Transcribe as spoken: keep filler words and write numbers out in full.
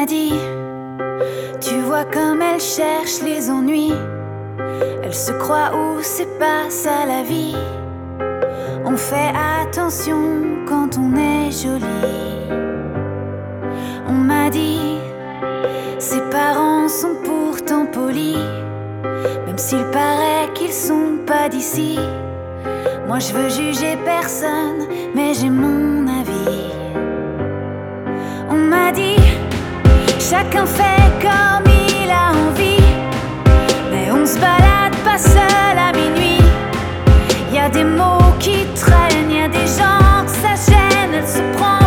dit, tu vois comme elle cherche les ennuis. Elle se croit où c'est pas ça la vie. On fait attention quand on est joli. On m'a dit, ses parents sont pourtant polis, même s'il paraît qu'ils sont pas d'ici. Moi je veux juger personne, mais j'ai mon avis. On m'a dit, chacun fait comme il a envie, mais on se balade pas seul à minuit. Y a des mots qui traînent, y a des gens que ça gêne. Elle se prend